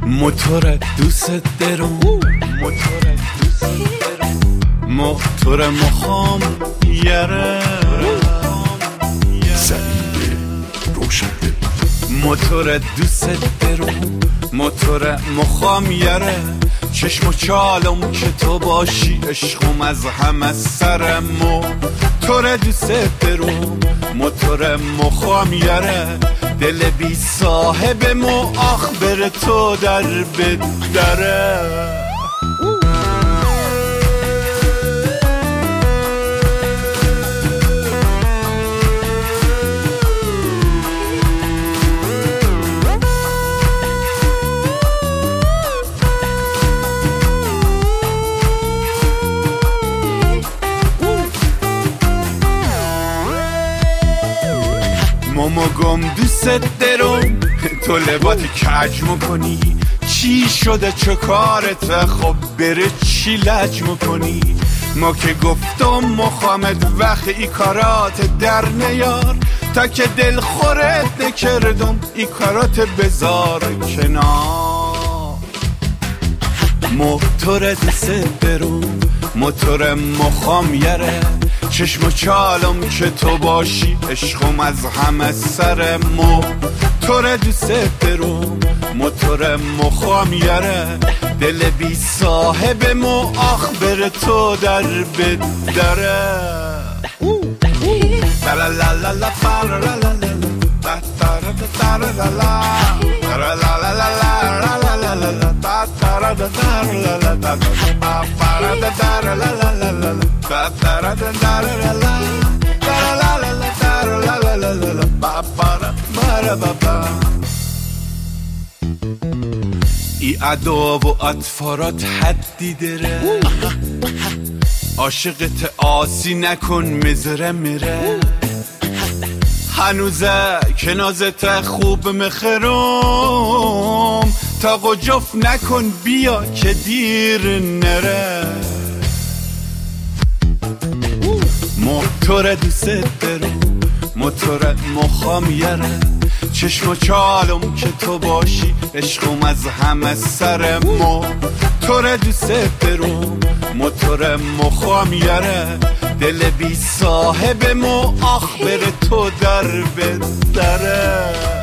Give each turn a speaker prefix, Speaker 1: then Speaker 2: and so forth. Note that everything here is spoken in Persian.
Speaker 1: موتور دوست درم موتور مخام یاره
Speaker 2: سعید روشن
Speaker 1: موتور دوست درم موتور مخام یاره چشم و چالم که تو باشی عشقم از همه سر موتور دوست درم موتور مخام یاره دل بی صاحب مو آخ بره تو در بدره موموگم دوست درم تو لبات کج میکنی چی شده چه کارت خب بره چی لج میکنی ما که گفتم مخامد وقت ای کارات در نیار تا که دل خورت نکردم ای کارات بذار کنار موتور دوست درم موتور مخام یاره چشم و چالم که تو باشی عشقم از همه سر موتور دوست درم موتور مخام یاره دل بی صاحب مو آخ بره تو در بدره ای ادا و اطفارات حدی داره عاشقت آسی نکن مزره میره هنوزه که نازت خوب مخرم تا قجف نکن بیا که دیر نره موتور دوست دارم موتور مخام یاره چشم و چالم که تو باشی عشقم از همه سر موتور دوست دارم موتور مخام یاره دل بی صاحب مو آخ بره تو در بدره